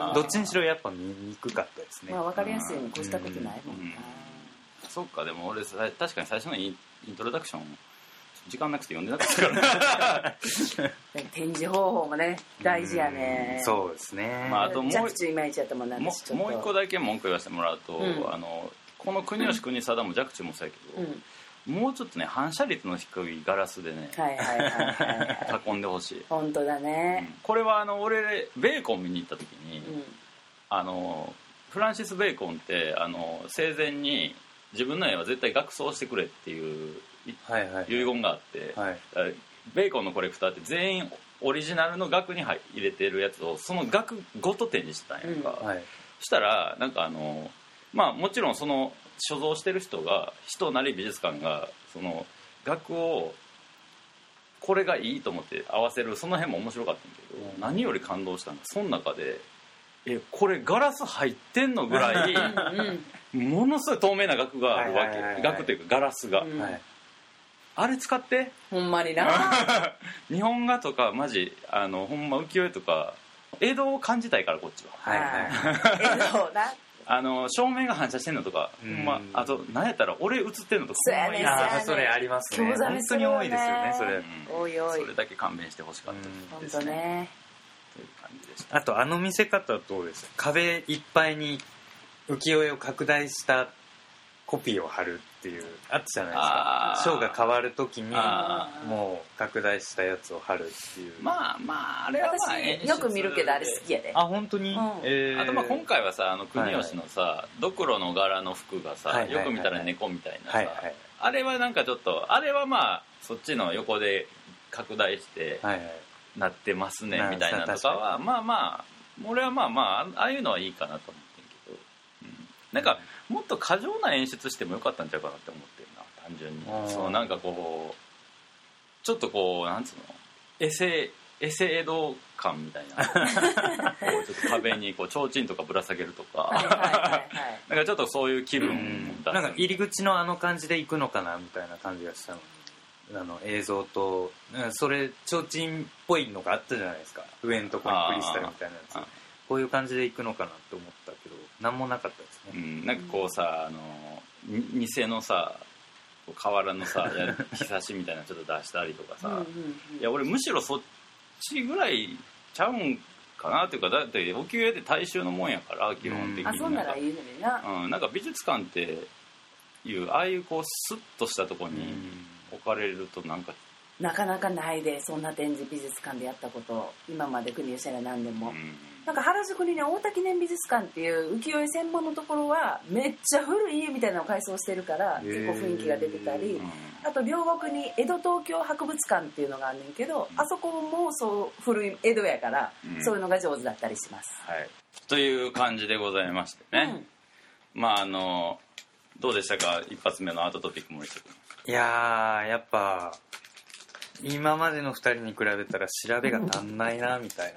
どっちにしろやっぱ見にくかったですね。 まあ、分かりやすいに越したことないもんな、うんうん、 そっか。でも俺確かに最初のイントロダクション時間なくて読んでなかったから展示方法もね大事やね。 うそうですね、 まあ、あともう着地いまいちやったもんなんです。 もう一個だけ文句言わせてもらうと、うん、あのこの国吉国定も若冲もそうやけど、うん、もうちょっとね反射率の低いガラスでね、はいはいはいはい、囲んでほしい。 本当だね、 うん、これはあの俺ベーコン見に行った時に、うん、あのフランシス・ベーコンってあの生前に自分の絵は絶対額装してくれっていう遺言があって、はいはい、ベーコンのコレクターって全員オリジナルの額に入れてるやつをその額ごと展示してたんやんか、うんはい、そしたらなんかあのまあもちろんその所蔵してる人が人なり美術館がその額をこれがいいと思って合わせるその辺も面白かったんだけど、うん、何より感動したのがその中でえこれガラス入ってんのぐらいものすごい透明な額があるわけ、はいはいはいはい、額というかガラスが、うんはい、あれ使ってほんまにな日本画とかマジあのほんま浮世絵とか江戸を感じたいからこっちは、はいはい、江戸なあの照明が反射してんのとか、ほんまあと何やったら俺映ってんのとかそうやねんあそれありますね。本当に多いですよねそれ、うん、 おいおいそれだけ勘弁してほしかったですね。 本当ね。 という感じでした。 あとあの見せ方どうですか。壁いっぱいに浮世絵を拡大したコピーを貼るっていうあったじゃないですか。章が変わるときにもう拡大したやつを貼るっていう。 まあまああれはまあ私よく見るけどあれ好きやで。 あ本当に、うんえー、あとまあ今回はさあの国吉のさ、はいはい、ドクロの柄の服がさ、はいはいはいはい、よく見たら猫みたいなさ、はいはい、あれはなんかちょっとあれはまあそっちの横で拡大して、はいはいなってますねみたいなとかはまあまあ俺はまあまあああいうのはいいかなと思ってんけど、うん、なんかもっと過剰な演出してもよかったんちゃうかなって思ってるな単純に。そうなんかこうちょっとこうなんつうのエセエセ江戸感みたいなこうちょっと壁にこう提灯とかぶら下げるとかはいはいはい、はい、なんかちょっとそういう気分だ、うん、なんか入り口のあの感じで行くのかなみたいな感じがしたの。あの映像とそれ提灯っぽいのがあったじゃないですか上のところにクリスタルみたいなやつこういう感じでいくのかなと思ったけど何もなかったですね、 うん、なんかこうさあの偽のさ瓦のさひさしみたいなちょっと出したりとかさうんうん、うん、いや俺むしろそっちぐらいちゃうんかなっていうかだって浮世絵って大衆のもんやから基本的に、うん、 あそんならいいのにな、 うん、なんか美術館っていうああいうこうスッとしたとこに、うん置かれるとなんかなかなかないでそんな展示美術館でやったこと今まで国吉やら何でも、うん、なんか原宿にね大田記念美術館っていう浮世絵専門のところはめっちゃ古い家みたいなのを改装してるから結構雰囲気が出てたり、あと両国に江戸東京博物館っていうのがあるんねんけど、うん、あそこもそう古い江戸やから、うん、そういうのが上手だったりします、 はい、という感じでございましてね、うん、まああのどうでしたか一発目のアートトピック森下君。 いやーやっぱ今までのふたりに比べたら調べが足んないなみたい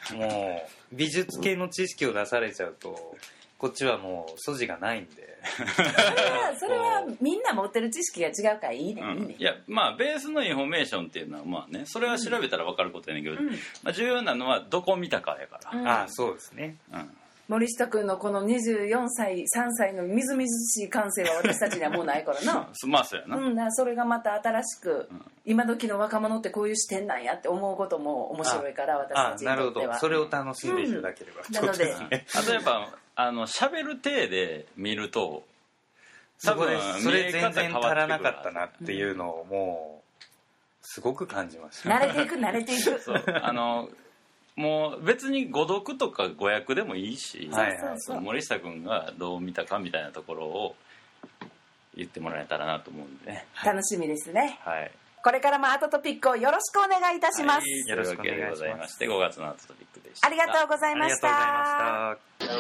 もう美術系の知識を出されちゃうとこっちはもう素地がないんでそれはそれはみんな持ってる知識が違うからいいね、うん、いいね。 いやまあベースのインフォメーションっていうのはまあねそれは調べたら分かることやねんけど、うんまあ、重要なのはどこを見たかやから、 うん、ああそうですね、うん森下君のこのにじゅうよんさいさんさいのみずみずしい感性は私たちにはもうないからなまあそうやな、 うん、それがまた新しく、うん、今時の若者ってこういう視点なんやって思うことも面白いから私たちにとっては。 なるほどそれを楽しんでいただければ、うん、 なので例えばあの喋る体で見ると多分それ全然足らなかったなっていうのをもうすごく感じました。 慣れていく慣れていくそうあのもう別に誤読とか誤訳でもいいし、はいはい、そう森下君がどう見たかみたいなところを言ってもらえたらなと思うんで、ね、 楽しみですね、 はい、 これからもアートトピックをよろしくお願いいたします、はい、 よろしくお願いします。ごがつのアートトピックでした。 ありがとうございました。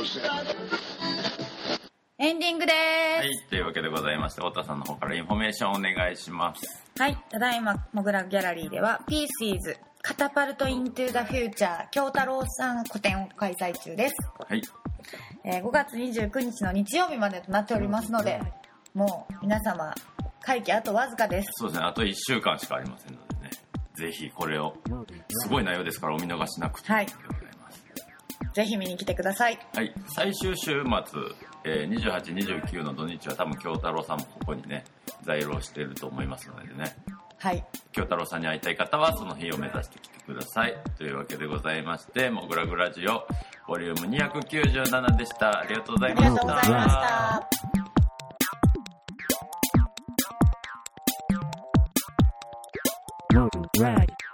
エンディングです。 はい、というわけでございまして、太田さんの方からインフォメーションをお願いします。 はい、ただいまモグラギャラリーではピーシーズカタパルトイントゥザフューチャー京太郎さん個展を開催中です。 はい、 えー、ごがつにじゅうくにちの日曜日までとなっておりますので、もう皆様会期あとわずかです。 そうですね、あといっしゅうかんしかありませんのでね、ぜひこれをすごい内容ですからお見逃しなくていいでございます、 はい、ぜひ見に来てください。 はい、最終週末、えー、にじゅうはち、にじゅうくの土日は多分京太郎さんもここにね在廊していると思いますのでね、 はい、 京太郎さんに会いたい方はその日を目指してきてくださいというわけでございまして、モグラグラジオボリュームにひゃくきゅうじゅうななでした。ありがとうございました。ありがとうございました。